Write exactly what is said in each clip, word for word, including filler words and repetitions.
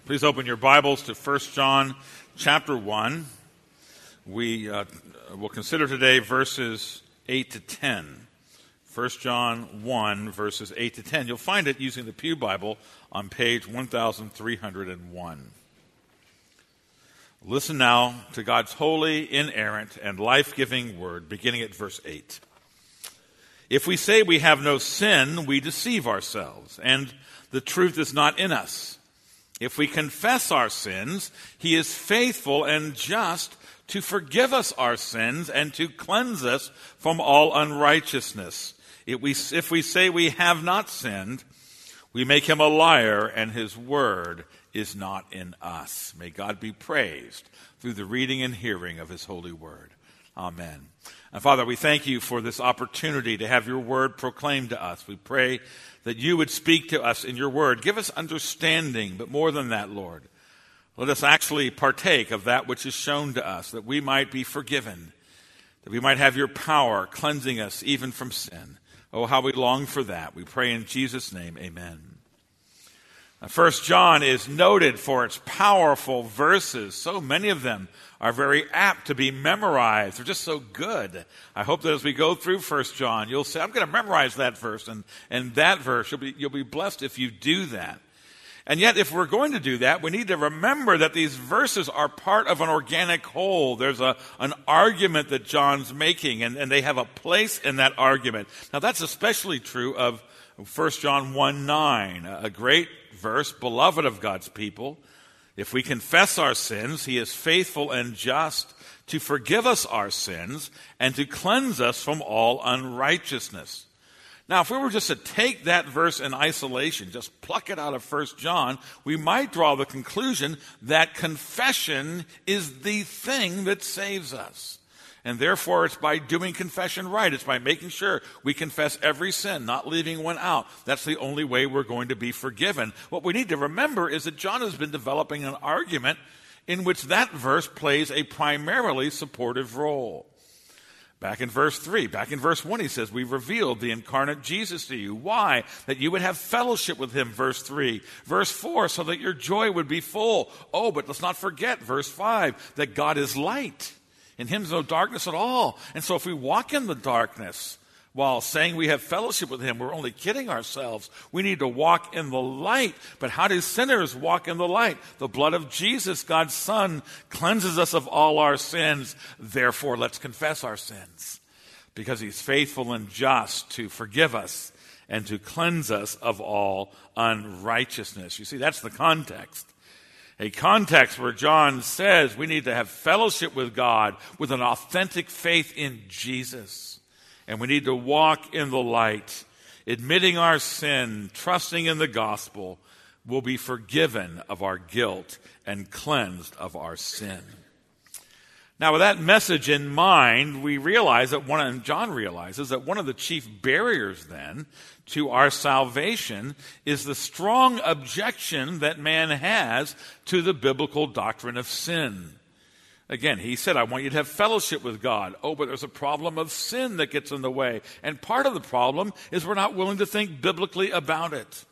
Please open your Bibles to First John chapter one. We uh, will consider today verses eight to ten. First John one, verses eight to ten. You'll find it using the Pew Bible on page one thousand three hundred one. Listen now to God's holy, inerrant, and life-giving word, beginning at verse eight. If we say we have no sin, we deceive ourselves, and the truth is not in us. If we confess our sins, he is faithful and just to forgive us our sins and to cleanse us from all unrighteousness. If we, if we say we have not sinned, we make him a liar, and his word is not in us. May God be praised through the reading and hearing of his holy word. Amen. And Father, we thank you for this opportunity to have your word proclaimed to us. We pray that you would speak to us in your word. Give us understanding, but more than that, Lord, let us actually partake of that which is shown to us, that we might be forgiven, that we might have your power cleansing us even from sin. Oh, how we long for that. We pray in Jesus' name, amen. First John is noted for its powerful verses. So many of them are very apt to be memorized. They're just so good. I hope that as we go through First John, you'll say, I'm going to memorize that verse and, and that verse. You'll be, you'll be blessed if you do that. And yet, if we're going to do that, we need to remember that these verses are part of an organic whole. There's a, an argument that John's making, and, and they have a place in that argument. Now, that's especially true of First John one nine, a great verse, beloved of God's people. If we confess our sins, he is faithful and just to forgive us our sins and to cleanse us from all unrighteousness. Now, if we were just to take that verse in isolation, just pluck it out of First John, we might draw the conclusion that confession is the thing that saves us. And therefore, it's by doing confession right. It's by making sure we confess every sin, not leaving one out. That's the only way we're going to be forgiven. What we need to remember is that John has been developing an argument in which that verse plays a primarily supportive role. Back in verse three, back in verse one, he says, we revealed the incarnate Jesus to you. Why? That you would have fellowship with him, verse three. Verse four, so that your joy would be full. Oh, but let's not forget, verse five, that God is light. In him is no darkness at all. And so if we walk in the darkness while saying we have fellowship with him, we're only kidding ourselves. We need to walk in the light. But how do sinners walk in the light? The blood of Jesus, God's Son, cleanses us of all our sins. Therefore, let's confess our sins, because he's faithful and just to forgive us and to cleanse us of all unrighteousness. You see, that's the context. A context where John says we need to have fellowship with God with an authentic faith in Jesus. And we need to walk in the light, admitting our sin, trusting in the gospel. We'll be forgiven of our guilt and cleansed of our sin. Now, with that message in mind, we realize that one, and John realizes that one of the chief barriers then to our salvation is the strong objection that man has to the biblical doctrine of sin. Again, he said, I want you to have fellowship with God. Oh, but there's a problem of sin that gets in the way. And part of the problem is we're not willing to think biblically about it.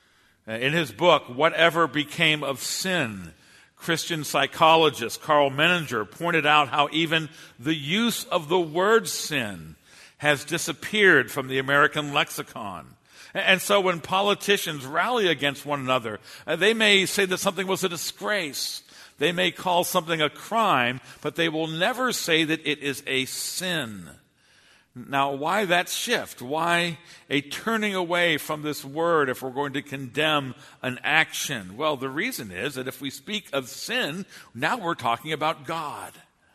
In his book, Whatever Became of Sin, Christian psychologist Carl Menninger pointed out how even the use of the word sin has disappeared from the American lexicon. And so when politicians rally against one another, they may say that something was a disgrace. They may call something a crime, but they will never say that it is a sin. Now, why that shift? Why a turning away from this word if we're going to condemn an action? Well, the reason is that if we speak of sin, now we're talking about God.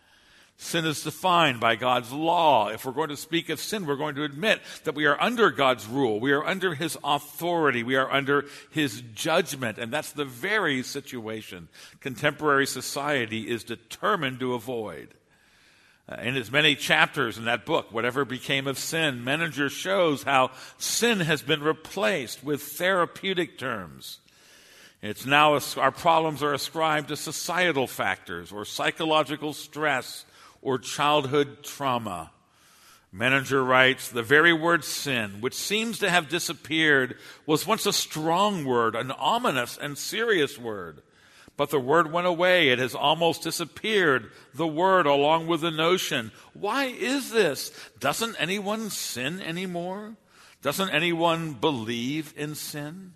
Sin is defined by God's law. If we're going to speak of sin, we're going to admit that we are under God's rule. We are under his authority. We are under his judgment. And that's the very situation contemporary society is determined to avoid. Uh, in his many chapters in that book, Whatever Became of Sin, Menninger shows how sin has been replaced with therapeutic terms. It's now, our problems are ascribed to societal factors or psychological stress or childhood trauma. Menninger writes, the very word sin, which seems to have disappeared, was once a strong word, an ominous and serious word. But the word went away. It has almost disappeared, the word along with the notion. Why is this? Doesn't anyone sin anymore? Doesn't anyone believe in sin?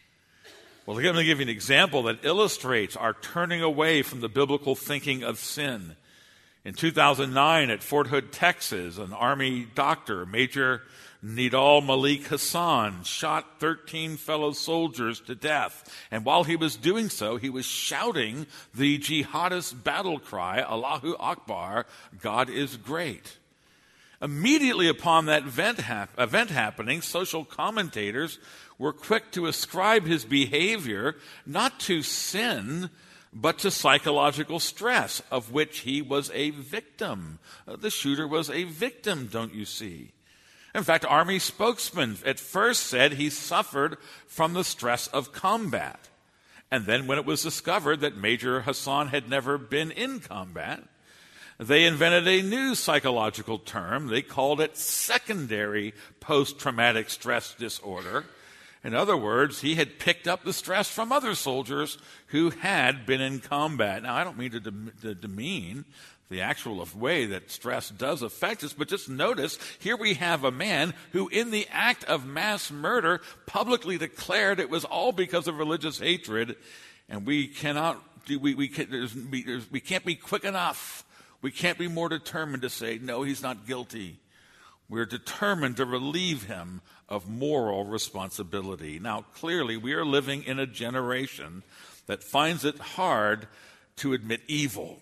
Well, let me give you an example that illustrates our turning away from the biblical thinking of sin. In two thousand nine at Fort Hood, Texas, an Army doctor, Major Nidal Malik Hassan, shot thirteen fellow soldiers to death. And while he was doing so, he was shouting the jihadist battle cry, Allahu Akbar, God is great. Immediately upon that event, hap- event happening, social commentators were quick to ascribe his behavior not to sin, but to psychological stress, of which he was a victim. Uh, the shooter was a victim, don't you see? In fact, Army spokesman at first said he suffered from the stress of combat. And then when it was discovered that Major Hassan had never been in combat, they invented a new psychological term. They called it secondary post-traumatic stress disorder. In other words, he had picked up the stress from other soldiers who had been in combat. Now, I don't mean to, dem- to demean the actual way that stress does affect us, but just notice, here we have a man who, in the act of mass murder, publicly declared it was all because of religious hatred, and we cannot, do, we, we, can, there's, we, there's, we can't be quick enough. We can't be more determined to say, no, he's not guilty. We're determined to relieve him of moral responsibility. Now, clearly, we are living in a generation that finds it hard to admit evil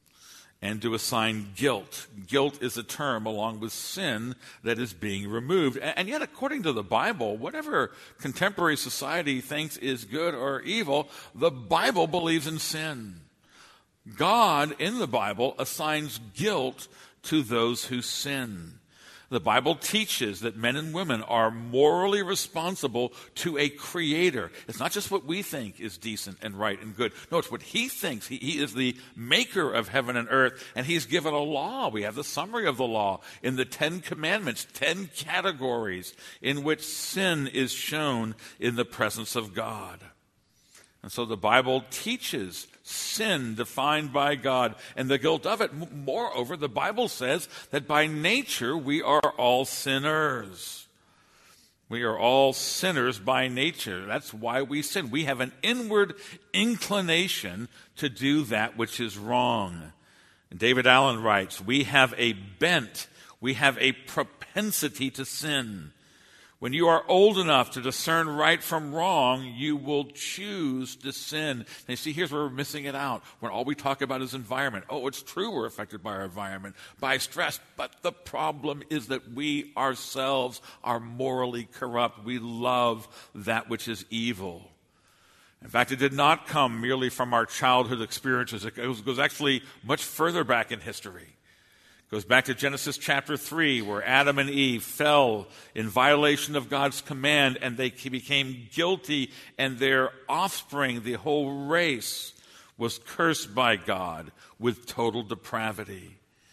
and to assign guilt. Guilt is a term, along with sin, that is being removed. And yet, according to the Bible, whatever contemporary society thinks is good or evil, the Bible believes in sin. God, in the Bible, assigns guilt to those who sin. The Bible teaches that men and women are morally responsible to a creator. It's not just what we think is decent and right and good. No, it's what he thinks. He, he is the maker of heaven and earth, and he's given a law. We have the summary of the law in the Ten Commandments, ten categories in which sin is shown in the presence of God. And so the Bible teaches sin defined by God and the guilt of it. Moreover, the Bible says that by nature we are all sinners. We are all sinners by nature. That's why we sin. We have an inward inclination to do that which is wrong. And David Allen writes, we have a bent, we have a propensity to sin. When you are old enough to discern right from wrong, you will choose to sin. And you see, here's where we're missing it out. When all we talk about is environment. Oh, it's true we're affected by our environment, by stress. But the problem is that we ourselves are morally corrupt. We love that which is evil. In fact, it did not come merely from our childhood experiences. It goes, goes actually much further back in history. Goes back to Genesis chapter three, where Adam and Eve fell in violation of God's command, and they became guilty, and their offspring, the whole race, was cursed by God with total depravity.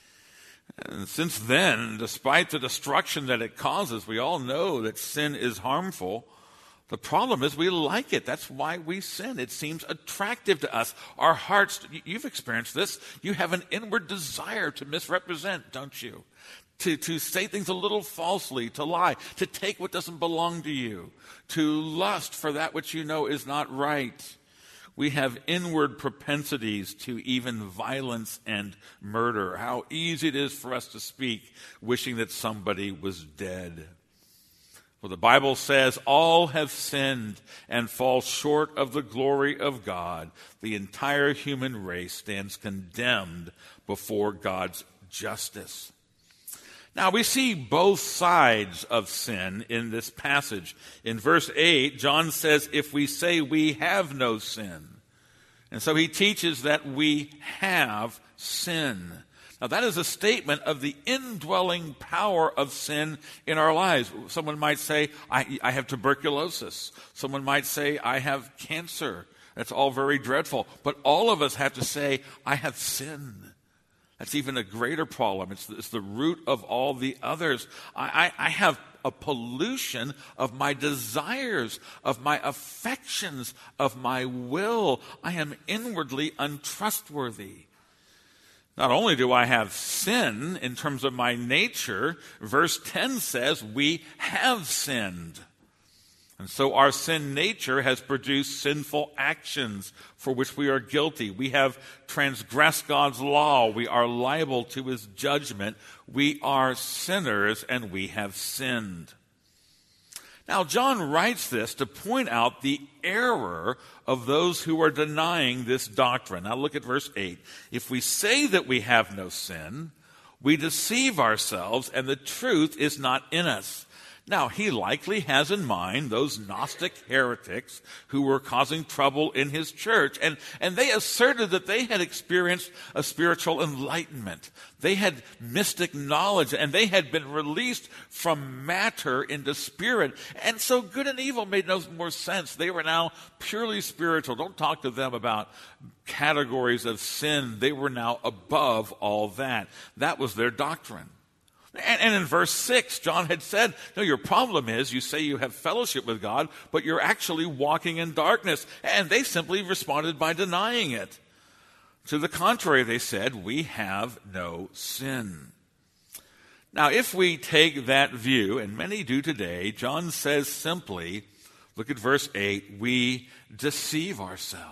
And since then, despite the destruction that it causes, we all know that sin is harmful. The problem is we like it. That's why we sin. It seems attractive to us. Our hearts, you've experienced this. You have an inward desire to misrepresent, don't you? To, to say things a little falsely, to lie, to take what doesn't belong to you, to lust for that which you know is not right. We have inward propensities to even violence and murder. How easy it is for us to speak wishing that somebody was dead. Well, the Bible says all have sinned and fall short of the glory of God. The entire human race stands condemned before God's justice. Now, we see both sides of sin in this passage. In verse eight, John says, if we say we have no sin. And so he teaches that we have sin. Now, that is a statement of the indwelling power of sin in our lives. Someone might say, I, I have tuberculosis. Someone might say, I have cancer. That's all very dreadful. But all of us have to say, I have sin. That's even a greater problem. It's, it's the root of all the others. I, I, I have a pollution of my desires, of my affections, of my will. I am inwardly untrustworthy. Not only do I have sin in terms of my nature, verse ten says we have sinned. And so our sin nature has produced sinful actions for which we are guilty. We have transgressed God's law. We are liable to his judgment. We are sinners and we have sinned. Now, John writes this to point out the error of those who are denying this doctrine. Now, look at verse eight. If we say that we have no sin, we deceive ourselves and the truth is not in us. Now, he likely has in mind those Gnostic heretics who were causing trouble in his church. And, and they asserted that they had experienced a spiritual enlightenment. They had mystic knowledge, and they had been released from matter into spirit. And so good and evil made no more sense. They were now purely spiritual. Don't talk to them about categories of sin. They were now above all that. That was their doctrine. And, and in verse six, John had said, no, your problem is you say you have fellowship with God, but you're actually walking in darkness. And they simply responded by denying it. To the contrary, they said, we have no sin. Now, if we take that view, and many do today, John says simply, look at verse eight, we deceive ourselves.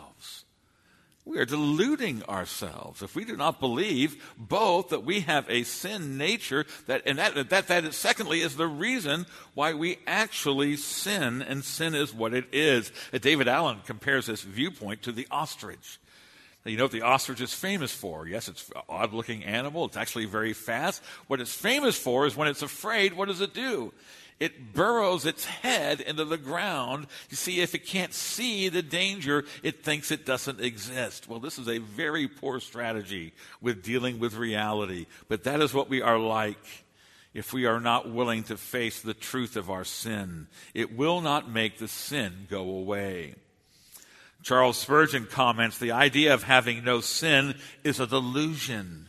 We are deluding ourselves if we do not believe both that we have a sin nature, that and that that that is, secondly, is the reason why we actually sin, and sin is what it is. Uh, David Allen compares this viewpoint to the ostrich. Now, you know what the ostrich is famous for? Yes, it's an odd-looking animal. It's actually very fast. What it's famous for is when it's afraid, what does it do? It burrows its head into the ground. You see, if it can't see the danger, it thinks it doesn't exist. Well, this is a very poor strategy with dealing with reality. But that is what we are like if we are not willing to face the truth of our sin. It will not make the sin go away. Charles Spurgeon comments, the idea of having no sin is a delusion.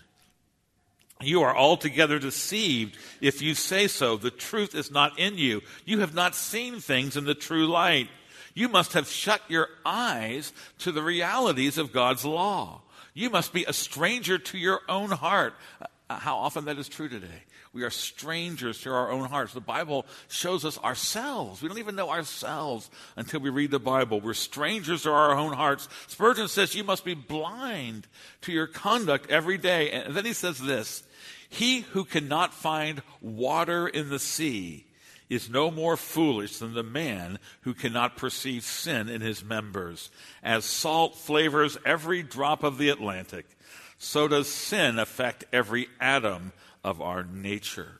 You are altogether deceived if you say so. The truth is not in you. You have not seen things in the true light. You must have shut your eyes to the realities of God's law. You must be a stranger to your own heart. Uh, how often that is true today. We are strangers to our own hearts. The Bible shows us ourselves. We don't even know ourselves until we read the Bible. We're strangers to our own hearts. Spurgeon says you must be blind to your conduct every day. And then he says this, he who cannot find water in the sea is no more foolish than the man who cannot perceive sin in his members. As salt flavors every drop of the Atlantic, so does sin affect every atom of our nature.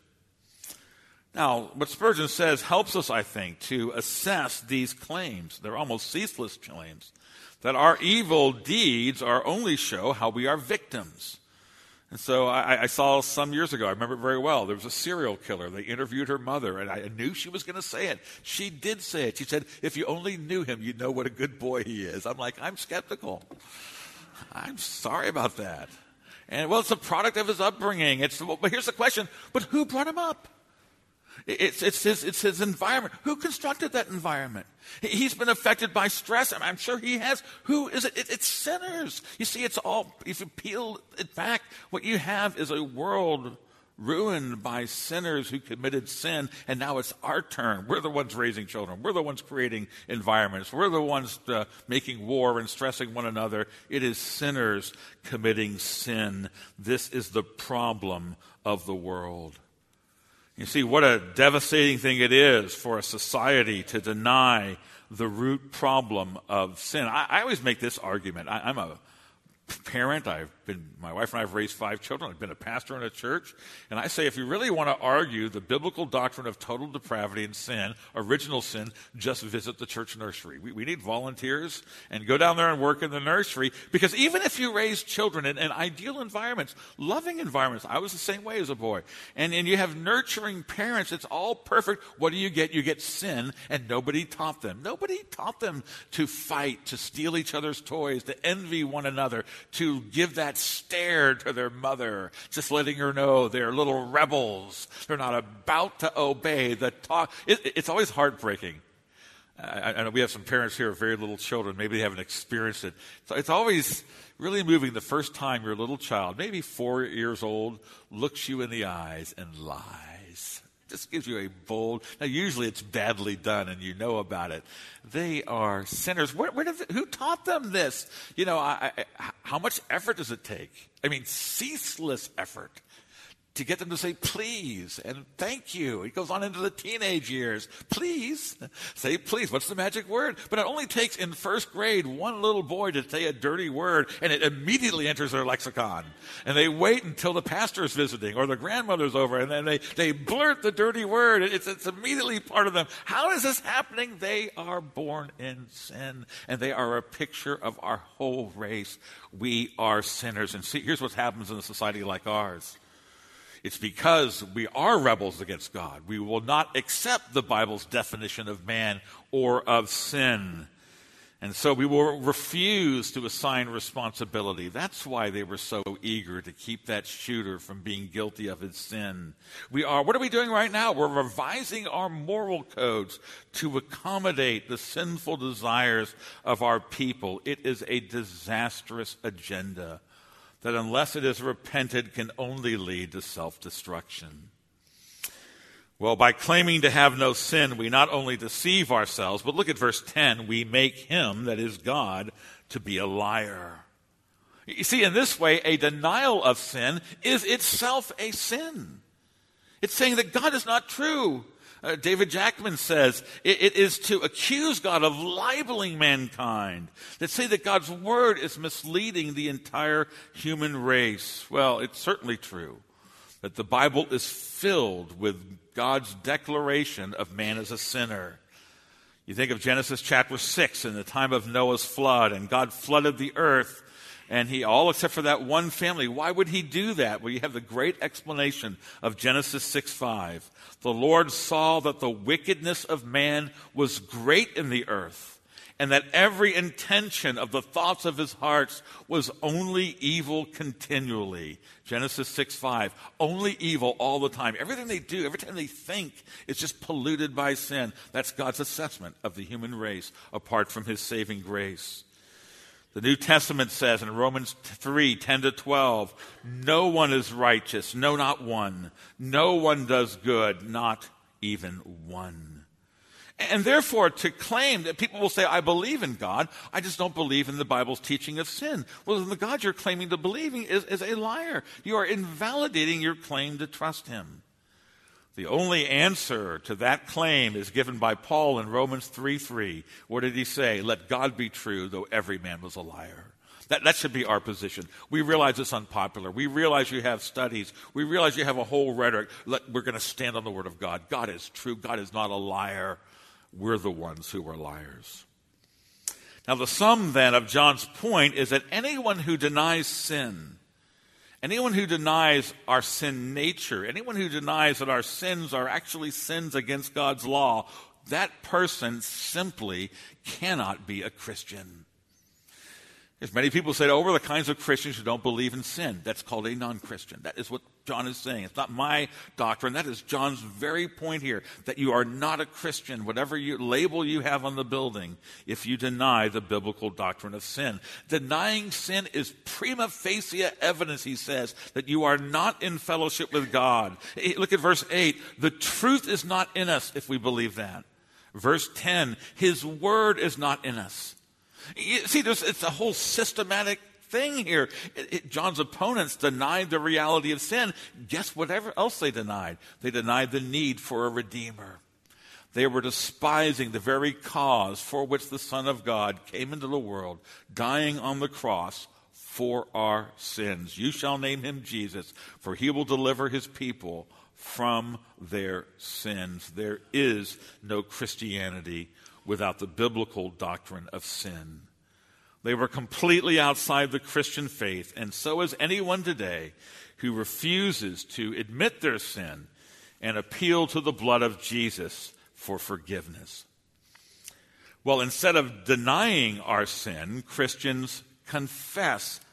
Now, what Spurgeon says helps us, I think, to assess these claims. They're almost ceaseless claims. That our evil deeds are only show how we are victims. And so I, I saw some years ago, I remember it very well, there was a serial killer. They interviewed her mother, and I knew she was going to say it. She did say it. She said, if you only knew him, you'd know what a good boy he is. I'm like, I'm skeptical. I'm sorry about that. And, well, it's a product of his upbringing. It's, but here's the question, but who brought him up? It's, it's, his, it's his environment. Who constructed that environment? He's been affected by stress. I'm sure he has. Who is it? it? It's sinners. You see, it's all, if you peel it back, what you have is a world ruined by sinners who committed sin, and now it's our turn. We're the ones raising children. We're the ones creating environments. We're the ones uh, making war and stressing one another. It is sinners committing sin. This is the problem of the world. You see, what a devastating thing it is for a society to deny the root problem of sin. I, I always make this argument. I, I'm a parent. I've been, my wife and I have raised five children. I've been a pastor in a church. And I say, if you really want to argue the biblical doctrine of total depravity and sin, original sin, just visit the church nursery. We, we need volunteers and go down there and work in the nursery. Because even if you raise children in, in ideal environments, loving environments, I was the same way as a boy. And, and you have nurturing parents, it's all perfect. What do you get? You get sin, and nobody taught them. Nobody taught them to fight, to steal each other's toys, to envy one another. to give that stare to their mother, just letting her know they're little rebels. They're not about to obey the talk. It, it's always heartbreaking. I, I know we have some parents here with very little children. Maybe they haven't experienced it. So it's always really moving the first time your little child, maybe four years old, looks you in the eyes and lies. Just gives you a bold. Now, usually it's badly done, and you know about it. They are sinners. Where, where did they, who taught them this? You know, I, I, how much effort does it take? I mean, ceaseless effort to get them to say please and thank you. It goes on into the teenage years. Please. Say please. What's the magic word? But it only takes in first grade one little boy to say a dirty word, and it immediately enters their lexicon. And they wait until the pastor's visiting or the grandmother's over, and then they, they blurt the dirty word. It's, it's immediately part of them. How is this happening? They are born in sin, and they are a picture of our whole race. We are sinners. And see, here's what happens in a society like ours. It's because we are rebels against God. We will not accept the Bible's definition of man or of sin. And so we will refuse to assign responsibility. That's why they were so eager to keep that shooter from being guilty of his sin. We are, what are we doing right now? We're revising our moral codes to accommodate the sinful desires of our people. It is a disastrous agenda that unless it is repented can only lead to self-destruction. Well, by claiming to have no sin, we not only deceive ourselves, but look at verse ten, we make him, that is God, to be a liar. You see, in this way, a denial of sin is itself a sin. It's saying that God is not true. Uh, David Jackman says it, it is to accuse God of libeling mankind, that say that God's word is misleading the entire human race. Well, it's certainly true that the Bible is filled with God's declaration of man as a sinner. You think of Genesis chapter six in the time of Noah's flood, and God flooded the earth, and he, all except for that one family. Why would he do that? Well, you have the great explanation of Genesis six five. The Lord saw that the wickedness of man was great in the earth, and that every intention of the thoughts of his hearts was only evil continually. Genesis six five. Only evil all the time. Everything they do, every time they think, is just polluted by sin. That's God's assessment of the human race apart from his saving grace. The New Testament says in Romans three, ten to twelve, no one is righteous, no, not one. No one does good, not even one. And therefore, to claim that people will say, I believe in God, I just don't believe in the Bible's teaching of sin. Well, then the God you're claiming to believe in is, is a liar. You are invalidating your claim to trust him. The only answer to that claim is given by Paul in Romans three three. What did he say? Let God be true, though every man was a liar. That, that should be our position. We realize it's unpopular. We realize you have studies. We realize you have a whole rhetoric. Let, we're going to stand on the word of God. God is true. God is not a liar. We're the ones who are liars. Now, the sum then of John's point is that anyone who denies sin, anyone who denies our sin nature, anyone who denies that our sins are actually sins against God's law, that person simply cannot be a Christian. There's many people say, oh, we're the kinds of Christians who don't believe in sin. That's called a non-Christian. That is what John is saying. It's not my doctrine. That is John's very point here, that you are not a Christian, whatever you, label you have on the building, if you deny the biblical doctrine of sin. Denying sin is prima facie evidence, he says, that you are not in fellowship with God. Look at verse eight. The truth is not in us if we believe that. Verse ten, his word is not in us. You see, there's, it's a whole systematic thing here. It, it, John's opponents denied the reality of sin. Guess whatever else they denied? They denied the need for a redeemer. They were despising the very cause for which the Son of God came into the world, dying on the cross for our sins. You shall name him Jesus, for he will deliver his people from their sins. There is no Christianity without the biblical doctrine of sin. They were completely outside the Christian faith, and so is anyone today who refuses to admit their sin and appeal to the blood of Jesus for forgiveness. Well, instead of denying our sin, Christians confess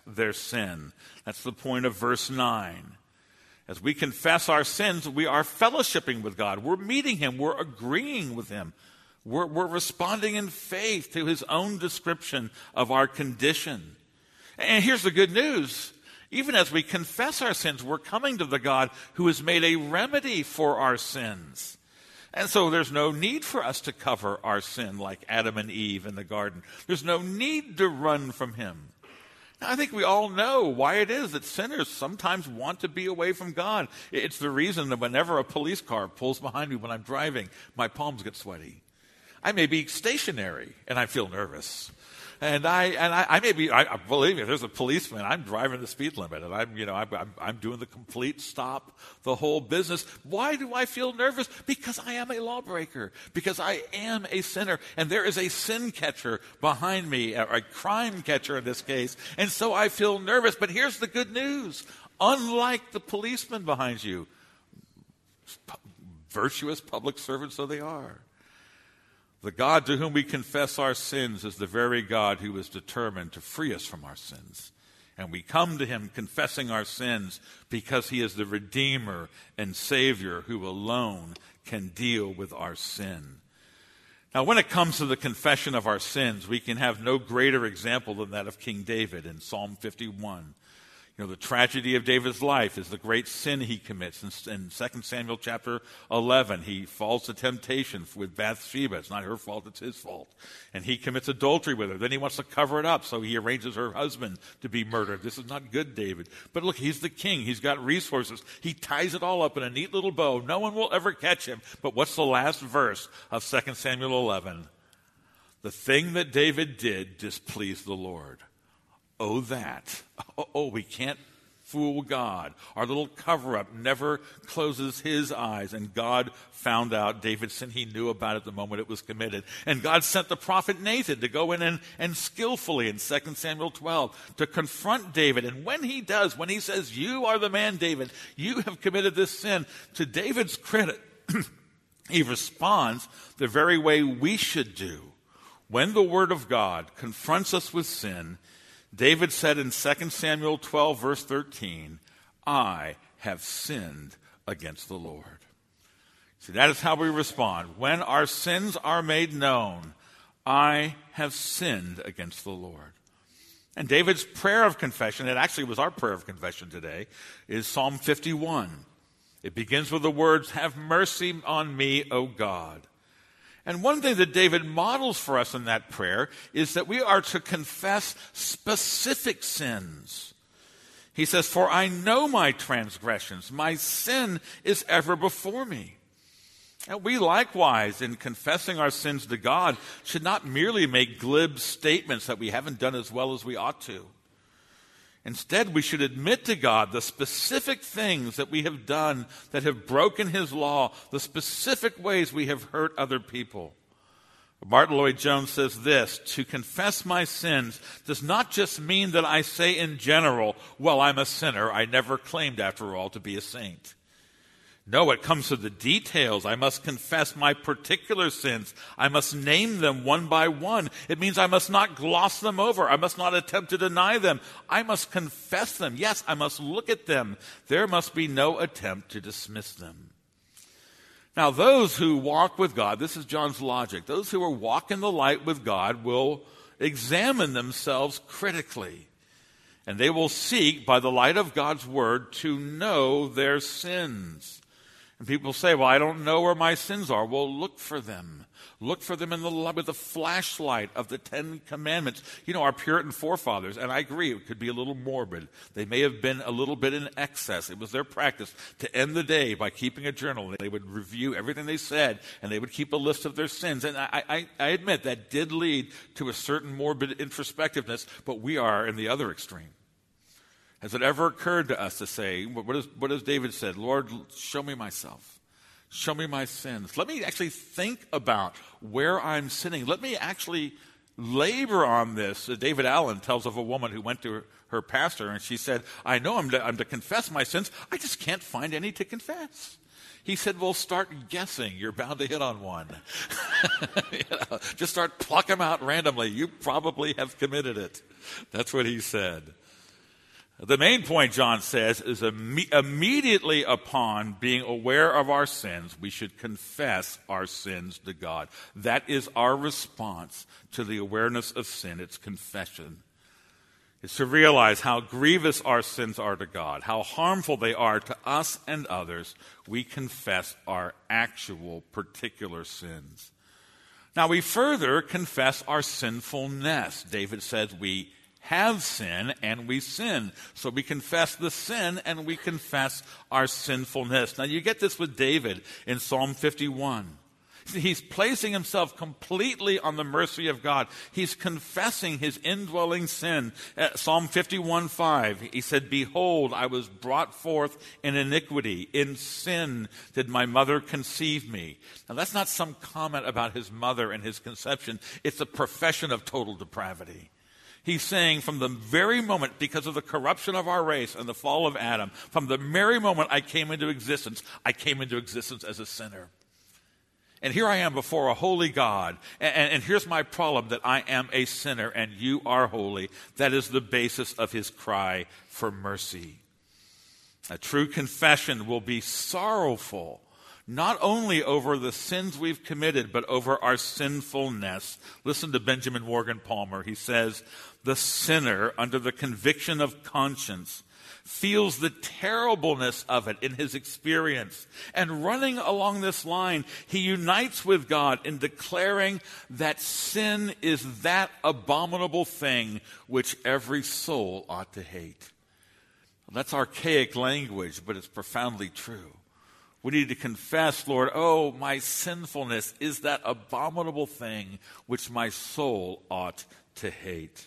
their sin. That's the point of verse nine. As we confess our sins, we are fellowshipping with God. We're meeting him. We're agreeing with him. We're, we're responding in faith to his own description of our condition. And here's the good news. Even as we confess our sins, we're coming to the God who has made a remedy for our sins. And so there's no need for us to cover our sin like Adam and Eve in the garden. There's no need to run from him. Now, I think we all know why it is that sinners sometimes want to be away from God. It's the reason that whenever a police car pulls behind me when I'm driving, my palms get sweaty. I may be stationary and I feel nervous. And I and I, I may be, I, believe me, if there's a policeman, I'm driving the speed limit and I'm, you know, I'm, I'm, I'm doing the complete stop, the whole business. Why do I feel nervous? Because I am a lawbreaker, because I am a sinner, and there is a sin catcher behind me, or a crime catcher in this case, and so I feel nervous. But here's the good news. Unlike the policeman behind you, virtuous public servants though they are, the God to whom we confess our sins is the very God who is determined to free us from our sins. And we come to him confessing our sins because he is the Redeemer and Savior who alone can deal with our sin. Now, when it comes to the confession of our sins, we can have no greater example than that of King David in Psalm fifty-one. You know, the tragedy of David's life is the great sin he commits. In, in Second Samuel chapter eleven, he falls to temptation with Bathsheba. It's not her fault, it's his fault. And he commits adultery with her. Then he wants to cover it up, so he arranges her husband to be murdered. This is not good, David. But look, he's the king. He's got resources. He ties it all up in a neat little bow. No one will ever catch him. But what's the last verse of Second Samuel eleven? The thing that David did displeased the Lord. Oh, that. Oh, oh, we can't fool God. Our little cover-up never closes his eyes. And God found out David's sin. He knew about it the moment it was committed. And God sent the prophet Nathan to go in and, and skillfully in Second Samuel twelve to confront David. And when he does, when he says, you are the man, David, you have committed this sin, to David's credit, he responds the very way we should do. When the word of God confronts us with sin, David said in Second Samuel twelve, verse thirteen, I have sinned against the Lord. See, that is how we respond. When our sins are made known, I have sinned against the Lord. And David's prayer of confession, it actually was our prayer of confession today, is Psalm fifty-one. It begins with the words, have mercy on me, O God. And one thing that David models for us in that prayer is that we are to confess specific sins. He says, for I know my transgressions. My sin is ever before me. And we likewise, in confessing our sins to God, should not merely make glib statements that we haven't done as well as we ought to. Instead, we should admit to God the specific things that we have done that have broken his law, the specific ways we have hurt other people. Martin Lloyd-Jones says this, to confess my sins does not just mean that I say in general, well, I'm a sinner. I never claimed, after all, to be a saint. No, it comes to the details. I must confess my particular sins. I must name them one by one. It means I must not gloss them over. I must not attempt to deny them. I must confess them. Yes, I must look at them. There must be no attempt to dismiss them. Now, those who walk with God, this is John's logic, those who are walking the light with God will examine themselves critically. And they will seek, by the light of God's word, to know their sins. And people say, well, I don't know where my sins are. Well, look for them. Look for them in the with the flashlight of the Ten Commandments. You know, our Puritan forefathers, and I agree, it could be a little morbid. They may have been a little bit in excess. It was their practice to end the day by keeping a journal. They would review everything they said, and they would keep a list of their sins. And I, I, I admit that did lead to a certain morbid introspectiveness, but we are in the other extreme. Has it ever occurred to us to say, what, is, what has David said? Lord, show me myself. Show me my sins. Let me actually think about where I'm sinning. Let me actually labor on this. Uh, David Allen tells of a woman who went to her, her pastor, and she said, I know I'm to, I'm to confess my sins. I just can't find any to confess. He said, well, start guessing. You're bound to hit on one. you know, just start plucking them out randomly. You probably have committed it. That's what he said. The main point, John says, is imme- immediately upon being aware of our sins, we should confess our sins to God. That is our response to the awareness of sin. It's confession. It's to realize how grievous our sins are to God, how harmful they are to us and others. We confess our actual particular sins. Now, we further confess our sinfulness. David says we have sin and we sin. So we confess the sin and we confess our sinfulness. Now you get this with David in Psalm fifty-one. He's placing himself completely on the mercy of God. He's confessing his indwelling sin. At Psalm fifty-one five, he said, "Behold, I was brought forth in iniquity. In sin did my mother conceive me." Now that's not some comment about his mother and his conception. It's a profession of total depravity. He's saying from the very moment, because of the corruption of our race and the fall of Adam, from the very moment I came into existence, I came into existence as a sinner. And here I am before a holy God, and, and here's my problem, that I am a sinner and you are holy. That is the basis of his cry for mercy. A true confession will be sorrowful, not only over the sins we've committed, but over our sinfulness. Listen to Benjamin Morgan Palmer. He says, "The sinner, under the conviction of conscience, feels the terribleness of it in his experience. And running along this line, he unites with God in declaring that sin is that abominable thing which every soul ought to hate." That's archaic language, but it's profoundly true. We need to confess, Lord, oh, my sinfulness is that abominable thing which my soul ought to hate.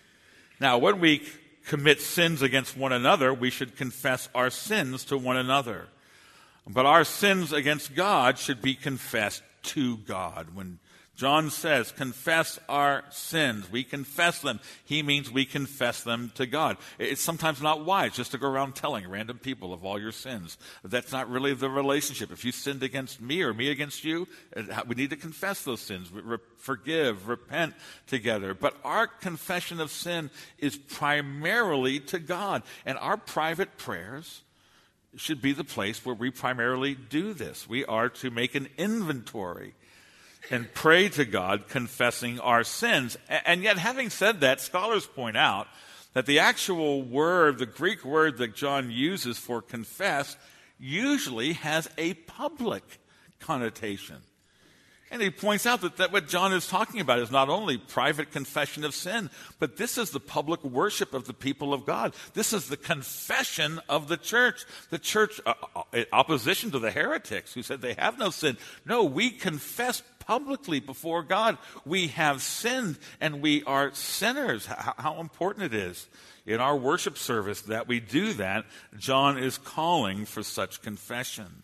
Now, when we commit sins against one another, we should confess our sins to one another. But our sins against God should be confessed to God. When John says, confess our sins, we confess them, he means we confess them to God. It's sometimes not wise just to go around telling random people of all your sins. That's not really the relationship. If you sinned against me or me against you, we need to confess those sins, re- forgive, repent together. But our confession of sin is primarily to God. And our private prayers should be the place where we primarily do this. We are to make an inventory and pray to God, confessing our sins. And yet, having said that, scholars point out that the actual word, the Greek word that John uses for confess, usually has a public connotation. And he points out that, that what John is talking about is not only private confession of sin, but this is the public worship of the people of God. This is the confession of the church. The church, uh, in opposition to the heretics who said they have no sin. No, we confess publicly before God. We have sinned and we are sinners. How, how important it is in our worship service that we do that. John is calling for such confession.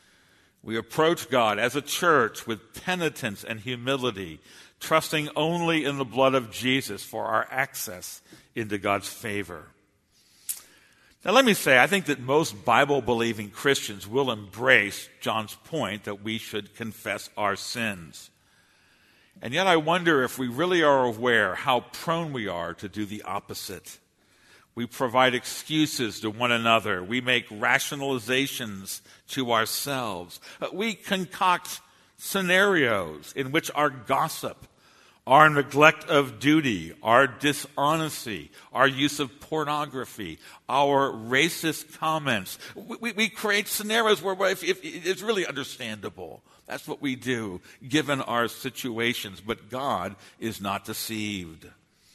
We approach God as a church with penitence and humility, trusting only in the blood of Jesus for our access into God's favor. Now let me say, I think that most Bible-believing Christians will embrace John's point that we should confess our sins. And yet I wonder if we really are aware how prone we are to do the opposite. We provide excuses to one another. We make rationalizations to ourselves. We concoct scenarios in which our gossip, our neglect of duty, our dishonesty, our use of pornography, our racist comments, we, we create scenarios where if, if, it's really understandable. That's what we do, given our situations. But God is not deceived.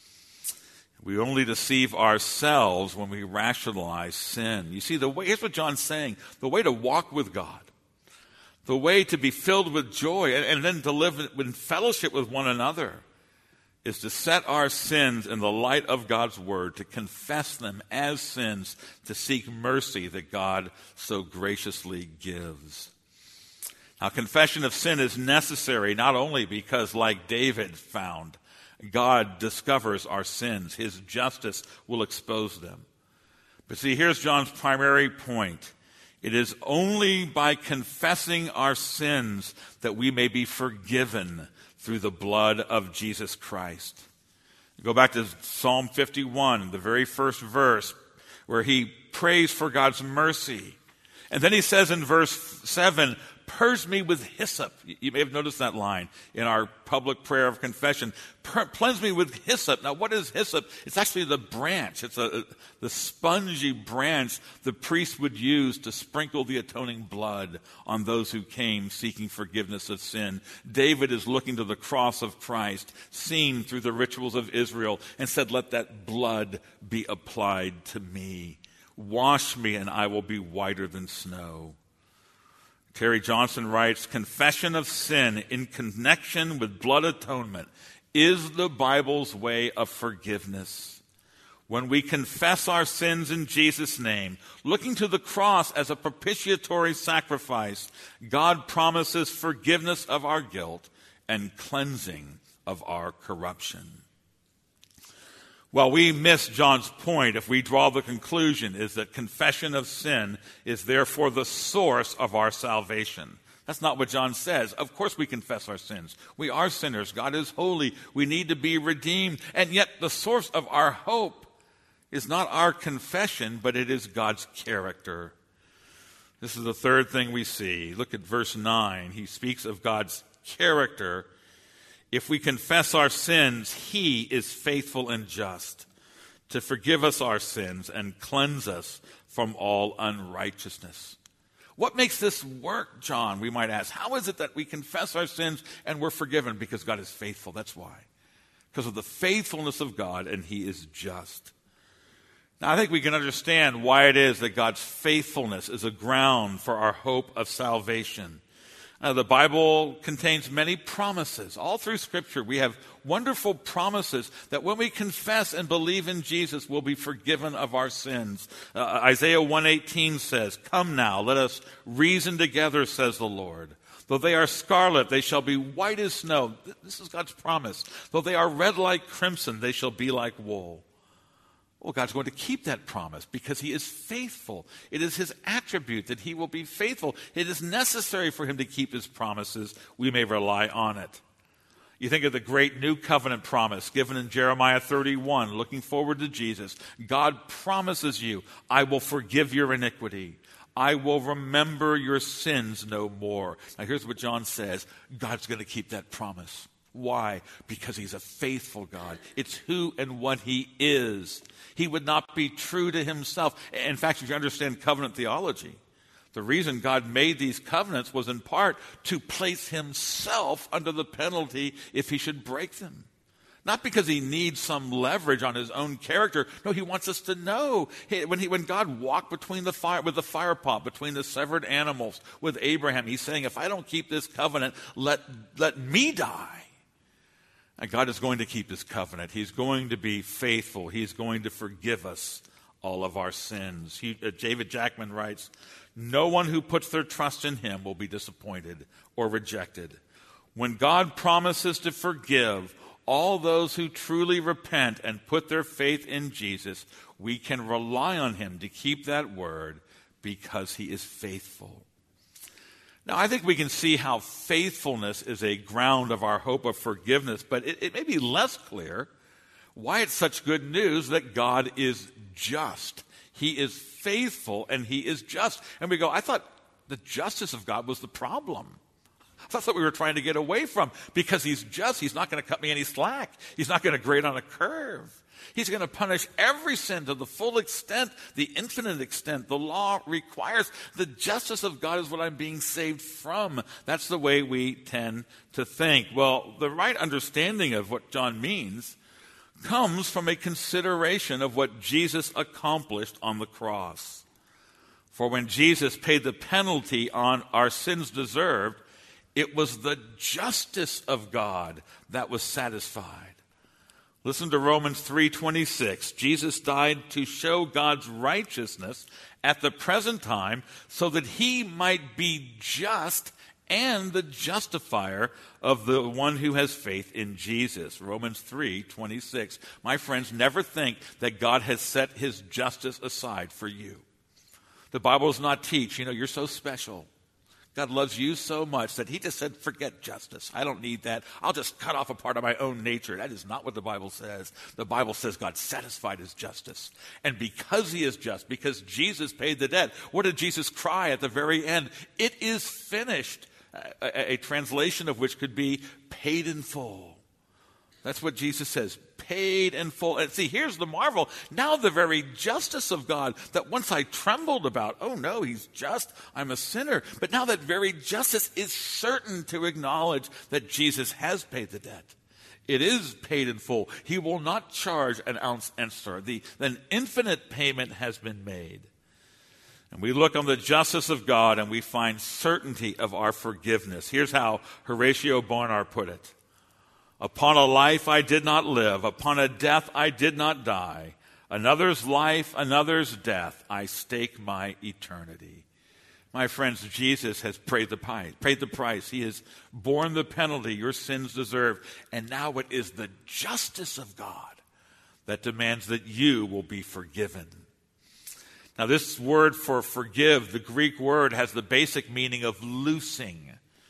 We only deceive ourselves when we rationalize sin. You see, the way, here's what John's saying. The way to walk with God, the way to be filled with joy and, and then to live in fellowship with one another is to set our sins in the light of God's word, to confess them as sins, to seek mercy that God so graciously gives. Now, confession of sin is necessary not only because, like David found, God discovers our sins. His justice will expose them. But see, here's John's primary point. It is only by confessing our sins that we may be forgiven through the blood of Jesus Christ. Go back to Psalm fifty-one, the very first verse, where he prays for God's mercy. And then he says in verse seven, purge me with hyssop. You may have noticed that line in our public prayer of confession. Cleanse me with hyssop. Now, what is hyssop? It's actually the branch. It's a, the spongy branch the priest would use to sprinkle the atoning blood on those who came seeking forgiveness of sin. David is looking to the cross of Christ, seen through the rituals of Israel, and said, let that blood be applied to me. Wash me, and I will be whiter than snow. Terry Johnson writes, confession of sin in connection with blood atonement is the Bible's way of forgiveness. When we confess our sins in Jesus' name, looking to the cross as a propitiatory sacrifice, God promises forgiveness of our guilt and cleansing of our corruption. Well, we miss John's point if we draw the conclusion is that confession of sin is therefore the source of our salvation. That's not what John says. Of course we confess our sins. We are sinners. God is holy. We need to be redeemed. And yet the source of our hope is not our confession, but it is God's character. This is the third thing we see. Look at verse nine. He speaks of God's character. If we confess our sins, he is faithful and just to forgive us our sins and cleanse us from all unrighteousness. What makes this work, John, we might ask? How is it that we confess our sins and we're forgiven? Because God is faithful. That's why. Because of the faithfulness of God, and he is just. Now, I think we can understand why it is that God's faithfulness is a ground for our hope of salvation. Uh, the Bible contains many promises. All through Scripture, we have wonderful promises that when we confess and believe in Jesus, we'll be forgiven of our sins. Uh, Isaiah one eighteen says, come now, let us reason together, says the Lord. Though they are scarlet, they shall be white as snow. This is God's promise. Though they are red like crimson, they shall be like wool. Well, God's going to keep that promise because he is faithful. It is his attribute that he will be faithful. It is necessary for him to keep his promises. We may rely on it. You think of the great new covenant promise given in Jeremiah thirty-one, looking forward to Jesus. God promises you, I will forgive your iniquity. I will remember your sins no more. Now here's what John says. God's going to keep that promise. Why? Because he's a faithful God. It's who and what he is. He would not be true to himself. In fact, if you understand covenant theology, the reason God made these covenants was in part to place himself under the penalty if he should break them. Not because he needs some leverage on his own character. No, he wants us to know. When, he, when God walked between the fire, with the fire pot, between the severed animals with Abraham, he's saying, if I don't keep this covenant, let, let me die. And God is going to keep his covenant. He's going to be faithful. He's going to forgive us all of our sins. He, uh, David Jackman writes, no one who puts their trust in him will be disappointed or rejected. When God promises to forgive all those who truly repent and put their faith in Jesus, we can rely on him to keep that word because he is faithful. Now, I think we can see how faithfulness is a ground of our hope of forgiveness, but it, it may be less clear why it's such good news that God is just. He is faithful and he is just. And we go, I thought the justice of God was the problem. That's what we were trying to get away from. Because he's just, he's not going to cut me any slack. He's not going to grade on a curve. He's going to punish every sin to the full extent, the infinite extent the law requires. The justice of God is what I'm being saved from. That's the way we tend to think. Well, the right understanding of what John means comes from a consideration of what Jesus accomplished on the cross. For when Jesus paid the penalty on our sins deserved, it was the justice of God that was satisfied. Listen to Romans three twenty-six. Jesus died to show God's righteousness at the present time so that he might be just and the justifier of the one who has faith in Jesus. Romans three twenty-six. My friends, never think that God has set his justice aside for you. The Bible does not teach, you know, you're so special. God loves you so much that he just said, forget justice. I don't need that. I'll just cut off a part of my own nature. That is not what the Bible says. The Bible says God satisfied his justice. And because he is just, because Jesus paid the debt, what did Jesus cry at the very end? It is finished. A, a, a translation of which could be paid in full. That's what Jesus says, paid in full. And see, here's the marvel. Now the very justice of God that once I trembled about, oh no, he's just, I'm a sinner. But now that very justice is certain to acknowledge that Jesus has paid the debt. It is paid in full. He will not charge an ounce extra. The, an infinite payment has been made. And we look on the justice of God and we find certainty of our forgiveness. Here's how Horatio Barnard put it. Upon a life I did not live, upon a death I did not die. Another's life, another's death, I stake my eternity. My friends, Jesus has paid the price. Paid the price. He has borne the penalty your sins deserve. And now it is the justice of God that demands that you will be forgiven. Now this word for forgive, the Greek word, has the basic meaning of loosing.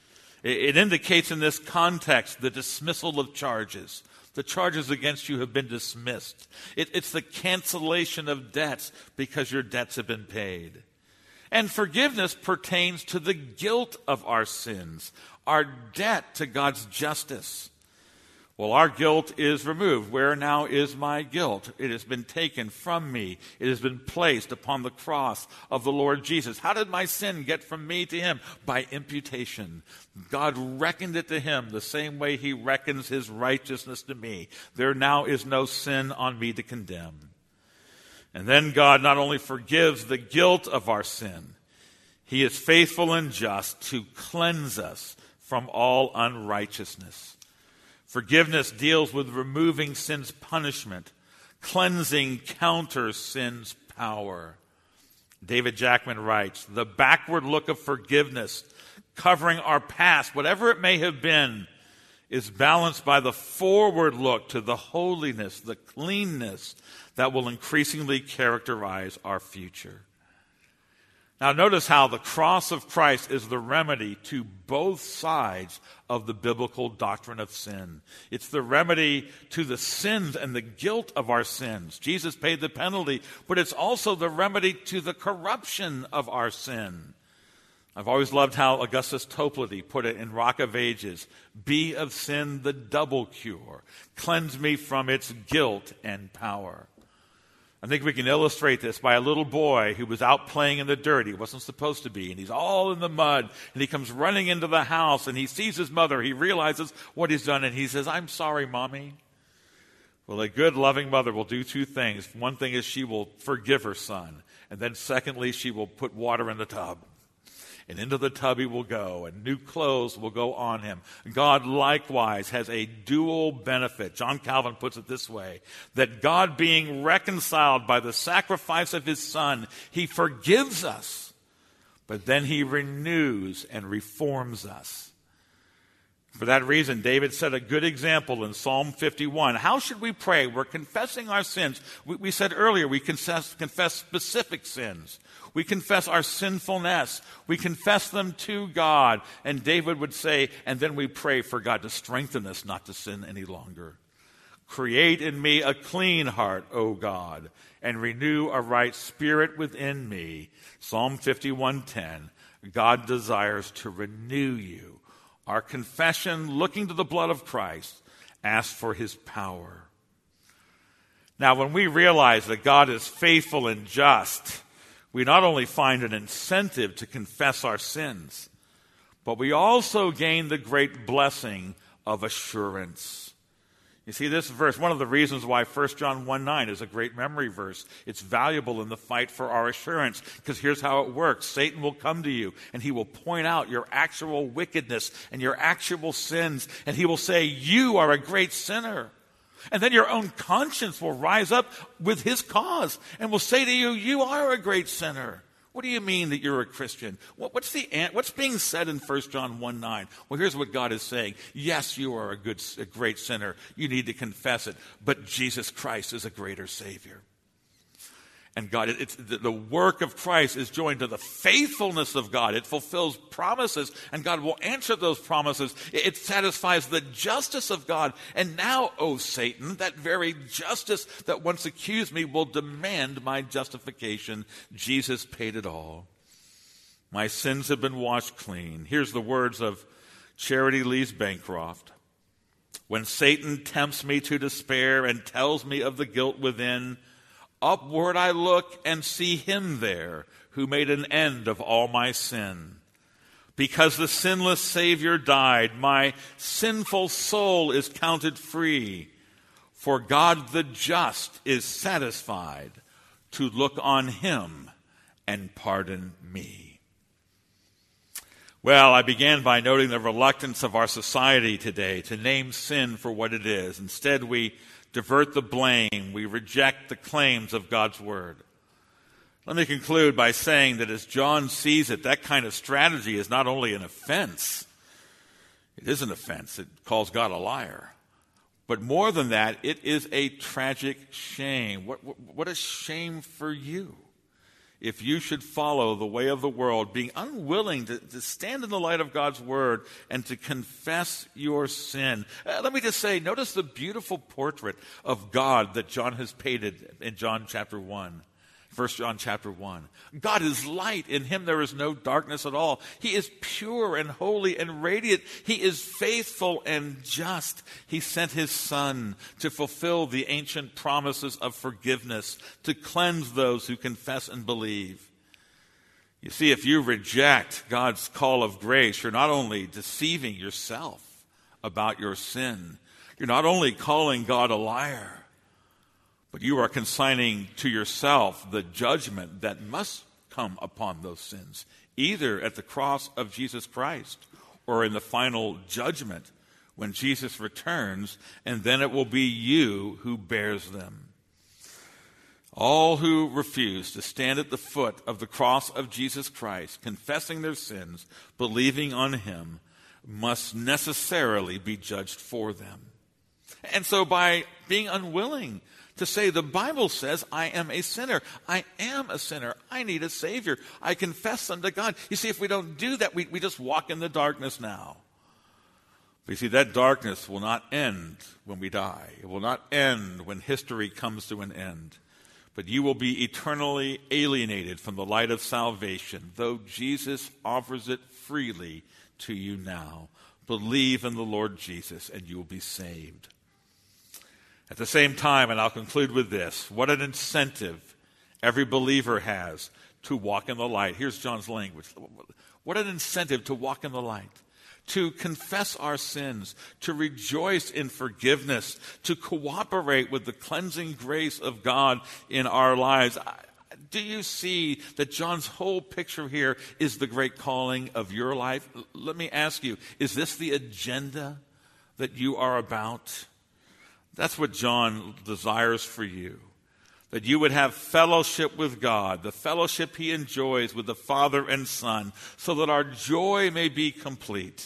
It indicates in this context the dismissal of charges. The charges against you have been dismissed. It, it's the cancellation of debts because your debts have been paid. And forgiveness pertains to the guilt of our sins, our debt to God's justice. Well, our guilt is removed. Where now is my guilt? It has been taken from me. It has been placed upon the cross of the Lord Jesus. How did my sin get from me to him? By imputation. God reckoned it to him the same way he reckons his righteousness to me. There now is no sin on me to condemn. And then God not only forgives the guilt of our sin, he is faithful and just to cleanse us from all unrighteousness. Forgiveness deals with removing sin's punishment. Cleansing counters sin's power. David Jackman writes, the backward look of forgiveness, covering our past, whatever it may have been, is balanced by the forward look to the holiness, the cleanness that will increasingly characterize our future. Now notice how the cross of Christ is the remedy to both sides of the biblical doctrine of sin. It's the remedy to the sins and the guilt of our sins. Jesus paid the penalty, but it's also the remedy to the corruption of our sin. I've always loved how Augustus Toplady put it in Rock of Ages. Be of sin the double cure. Cleanse me from its guilt and power. I think we can illustrate this by a little boy who was out playing in the dirt. He wasn't supposed to be, and he's all in the mud, and he comes running into the house, and he sees his mother. He realizes what he's done, and he says, I'm sorry, Mommy. Well, a good, loving mother will do two things. One thing is she will forgive her son, and then secondly, she will put water in the tub. And into the tub he will go, and new clothes will go on him. God likewise has a dual benefit. John Calvin puts it this way, that God being reconciled by the sacrifice of his Son, he forgives us, but then he renews and reforms us. For that reason, David set a good example in Psalm fifty-one. How should we pray? We're confessing our sins. We, we said earlier we confess, confess specific sins. We confess our sinfulness. We confess them to God. And David would say, and then we pray for God to strengthen us not to sin any longer. Create in me a clean heart, O God, and renew a right spirit within me. Psalm fifty-one ten. God desires to renew you. Our confession, looking to the blood of Christ, asks for his power. Now, when we realize that God is faithful and just, we not only find an incentive to confess our sins, but we also gain the great blessing of assurance. You see, this verse, one of the reasons why First John one nine is a great memory verse. It's valuable in the fight for our assurance, because here's how it works. Satan will come to you, and he will point out your actual wickedness and your actual sins, and he will say, you are a great sinner. And then your own conscience will rise up with his cause and will say to you, you are a great sinner. What do you mean that you're a Christian? What, what's the what's being said in First John one nine? Well, here's what God is saying. Yes, you are a good, a great sinner. You need to confess it. But Jesus Christ is a greater Savior. And God, it's the work of Christ is joined to the faithfulness of God. It fulfills promises, and God will answer those promises. It satisfies the justice of God. And now, O Satan, that very justice that once accused me will demand my justification. Jesus paid it all. My sins have been washed clean. Here's the words of Charity Lees Bancroft. When Satan tempts me to despair and tells me of the guilt within, upward I look and see him there who made an end of all my sin. Because the sinless Savior died, my sinful soul is counted free. For God the just is satisfied to look on him and pardon me. Well, I began by noting the reluctance of our society today to name sin for what it is. Instead, we divert the blame. We reject the claims of God's word. Let me conclude by saying that as John sees it, that kind of strategy is not only an offense. It is an offense. It calls God a liar. But more than that, it is a tragic shame. What, what, what a shame for you if you should follow the way of the world, being unwilling to, to stand in the light of God's word and to confess your sin. Uh, let me just say, notice the beautiful portrait of God that John has painted in John chapter one. First John chapter one. God is light. In him there is no darkness at all. He is pure and holy and radiant. He is faithful and just. He sent his Son to fulfill the ancient promises of forgiveness, to cleanse those who confess and believe. You see, if you reject God's call of grace, you're not only deceiving yourself about your sin, you're not only calling God a liar, but you are consigning to yourself the judgment that must come upon those sins, either at the cross of Jesus Christ or in the final judgment when Jesus returns, and then it will be you who bears them. All who refuse to stand at the foot of the cross of Jesus Christ, confessing their sins, believing on him, must necessarily be judged for them. And so by being unwilling to say, the Bible says I am a sinner. I am a sinner. I need a Savior. I confess unto God. You see, if we don't do that, we, we just walk in the darkness now. But you see, that darkness will not end when we die. It will not end when history comes to an end. But you will be eternally alienated from the light of salvation, though Jesus offers it freely to you now. Believe in the Lord Jesus, and you will be saved. At the same time, and I'll conclude with this, what an incentive every believer has to walk in the light. Here's John's language. What an incentive to walk in the light, to confess our sins, to rejoice in forgiveness, to cooperate with the cleansing grace of God in our lives. Do you see that John's whole picture here is the great calling of your life? Let me ask you, is this the agenda that you are about? That's what John desires for you, that you would have fellowship with God, the fellowship he enjoys with the Father and Son, so that our joy may be complete.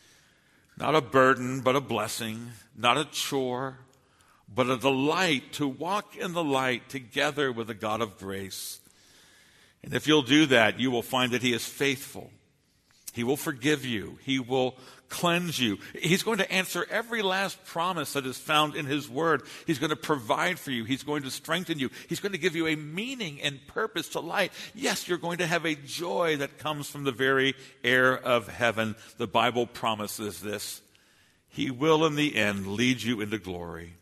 Not a burden, but a blessing, not a chore, but a delight to walk in the light together with the God of grace. And if you'll do that, you will find that he is faithful. He will forgive you. He will cleanse you. He's going to answer every last promise that is found in his word. He's going to provide for you. He's going to strengthen you. He's going to give you a meaning and purpose to life. Yes, you're going to have a joy that comes from the very air of heaven. The Bible promises this. He will in the end lead you into glory.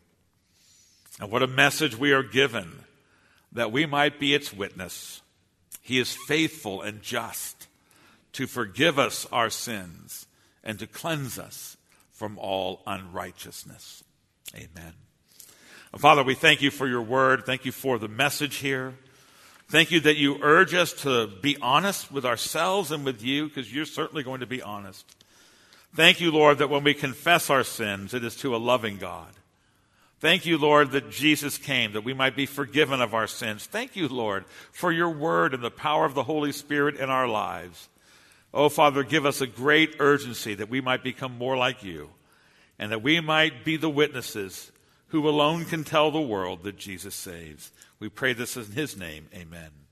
And what a message we are given, that we might be its witness. He is faithful and just to forgive us our sins and to cleanse us from all unrighteousness. Amen. Father, we thank you for your word. Thank you for the message here. Thank you that you urge us to be honest with ourselves and with you, because you're certainly going to be honest. Thank you, Lord, that when we confess our sins, it is to a loving God. Thank you, Lord, that Jesus came, that we might be forgiven of our sins. Thank you, Lord, for your word and the power of the Holy Spirit in our lives. Oh, Father, give us a great urgency that we might become more like you, and that we might be the witnesses who alone can tell the world that Jesus saves. We pray this in his name. Amen.